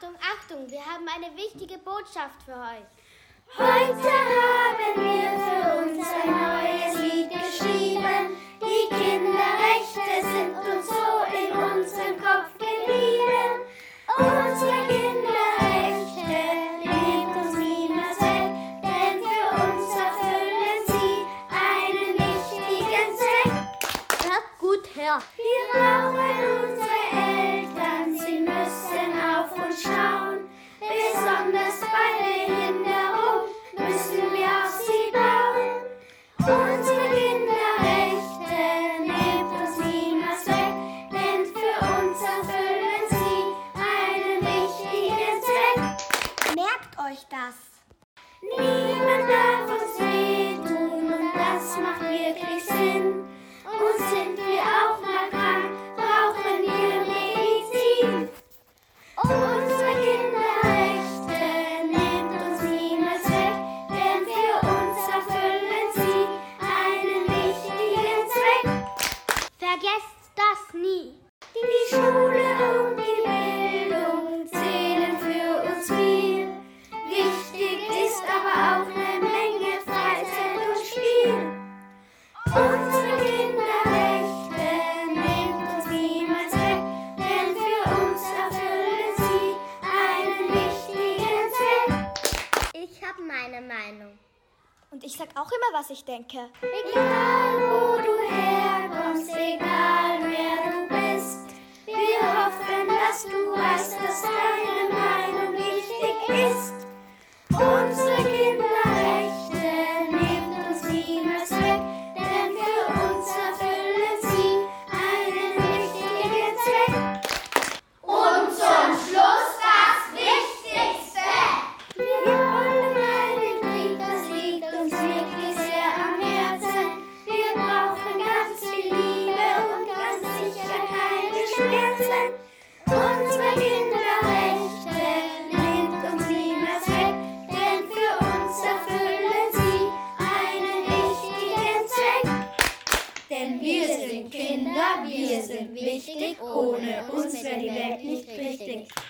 Achtung, Achtung, wir haben eine wichtige Botschaft für euch. Heute haben wir für uns ein neues Lied geschrieben. Die Kinderrechte sind uns so in unseren Kopf geblieben. Unsere Kinderrechte nimmt uns niemals weg, denn für uns erfüllen sie einen wichtigen Zweck. Hört gut her. Wir brauchen unsere Eltern, sie müssen auf uns schauen. Besonders bei Behinderung müssen wir auf sie bauen. Unsere Kinderrechte nimmt uns niemals weg, denn für uns erfüllen sie einen wichtigen Zweck. Merkt euch das. Niemand darf uns wehtun und das macht wirklich Sinn. Und sind wir auch mal krank, brauchen wir Medizin. Unsere Kinderrechte nimmt uns niemals weg, denn für uns erfüllen sie einen wichtigen Zweck. Vergesst das nie. Die Schule und die Bildung zählen für uns viel. Wichtig ist aber auch eine Menge Freizeit und Spiel. Unsere Kinderrechte nimmt uns niemals weg, denn für uns erfüllen sie einen wichtigen Zweck. Ich habe meine Meinung. Und ich sag auch immer, was ich denke. Egal wo du herkommst, egal wer du bist, wir hoffen, dass du weißt, dass deine Meinung wichtig ist. Unsere Kinderrechte nimmt uns niemals weg, denn für uns erfüllen sie einen wichtigen Zweck. Und zum Schluss das Wichtigste. Wir wollen einen Krieg, das liegt uns wirklich sehr am Herzen. Wir brauchen ganz viel Liebe und ganz sicher keine Schmerzen. Unsere Kinderrechte nimmt uns niemals weg, denn für uns erfüllen sie einen wichtigen Zweck. Denn wir sind Kinder, wir sind wichtig, ohne uns wäre die Welt nicht richtig.